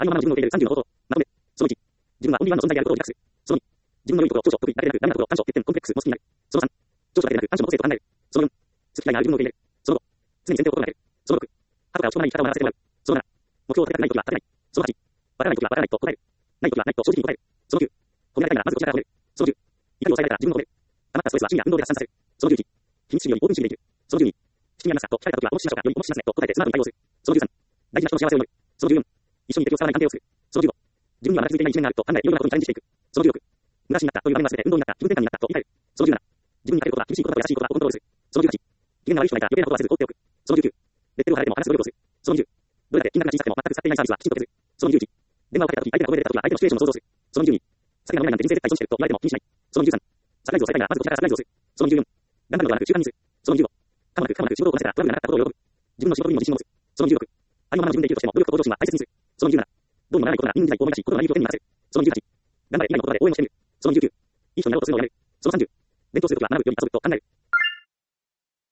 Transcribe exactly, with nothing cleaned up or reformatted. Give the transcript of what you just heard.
ありのままの自分を受け入れるさんじゅうの方法。まとめ。そのいち。自分はオンリーワンの存在であることを自覚する。そのに。自分の良いところを長所、得意、だけでなく、ダメなところ、短所、欠点、コンプレックスも好きになる。そのさん。長所だけでなく、短所の個性と考える。そのよん。好き嫌いがある自分を受け入れる。そのご。常に先手を心がける。そのろく。後から落ち込まない生き方を学ばせてもらう。そのなな。目標を立てたくないときは立てない。そのはち。わからないときはわからないと答える。ないときはないと正直に答える。そのきゅう。褒められたいならまずこちらから褒める。そのじゅう。怒りを抑えられたら自分を褒める。溜まったストレスは趣味や運動で発散させる。そのじゅういち。秘密主義よりオープン主義でいる。そのじゅうに。引きにありますかと聞かれたときはお持ちしましょうかよりお持ちしますねと答えてスマートに対応する。そのじゅうさん。大事な人の幸せを祈る。そのじゅうよん。一緒に敵を使わない関係を作る。そのじゅうご。自分にはまだ気づいていない一面があると考え、いろいろなことにチャレンジしていく。そのじゅうろく。無駄死になったという場面はすべて運動になった、気分転換になったと言い換える。そのじゅうなな。自分にかけることは厳しいことと優しいことはコントロールする。そのじゅうはち。機嫌が悪い人がいたら余計なことはせず放っておく。そのじゅうきゅう。レッテルを貼られても話す努力をする。そのにじゅう。どれだけ金額が小さくても全く使っていないサービスはきちんと削る。そのにじゅういち。電話をかけたとき、相手が声で出たときは相手のシチュエーションを想像する。そのにじゅうに。酒が飲めないなんて人生絶対損してると言われても気にしない。そのにじゅうさん。サプライズをされたいならまずこちらからサプライズをする。そのにじゅうよん。頑張るのではなく習慣にする。そのにじゅうご。かもなくかもなく仕事をこなせたらトラブルがなかったことを喜ぶ。自分の仕事にも自信を持つ。そのにじゅうろく。ありのままの自分でいるとしても努力と向上心は大切にする。そのにじゅうなな。どうにもならないことなら任務時代を思い出し、心の内容を手に任せる。そのにじゅうはち。頑張れ以外の言葉で応援をしてみる。そのにじゅうきゅう。いい人になろうとするのをやめる。そのさんじゅう。勉強するときは学ぶより遊ぶと考える。